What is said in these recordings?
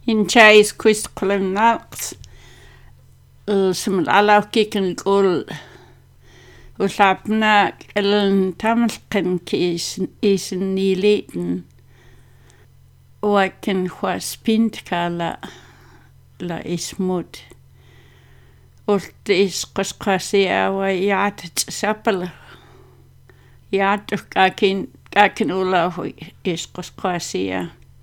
in chais quist qulunnaaqs simalalarkikin qul ullapnaak tamalqin isniiliten uakin huaspintkala la ismut ultis qasqasiawa yaatsapala yaatukkakin ulahu isqasqasia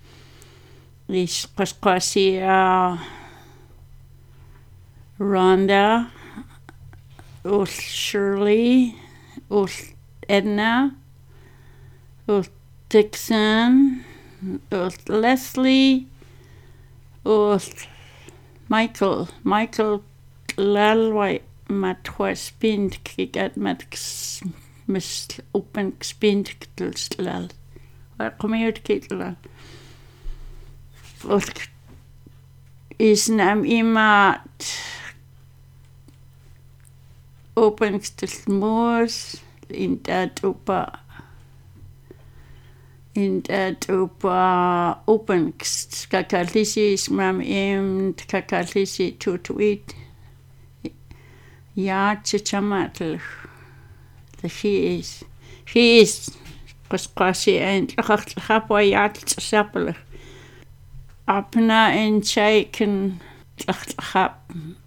Rhonda, Shirley, Edna, Dixon, Leslie, Michael Lalwai matwaspind kigat mis open spind lal. Kom je uit kitla? Is nam iemand openingstilmoos in dat opa openst kakalisi is mam kakalisi tutuit ja chichamatl he is qasqasi and khapwa yat sapel apna en chaiken khap